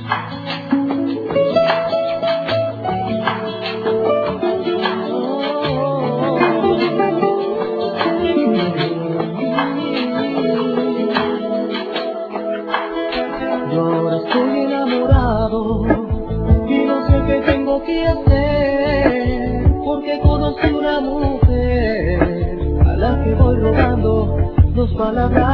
Yo ahora estoy enamorado y no sé qué tengo que hacer, porque conocí una mujer a la que voy robando dos palabras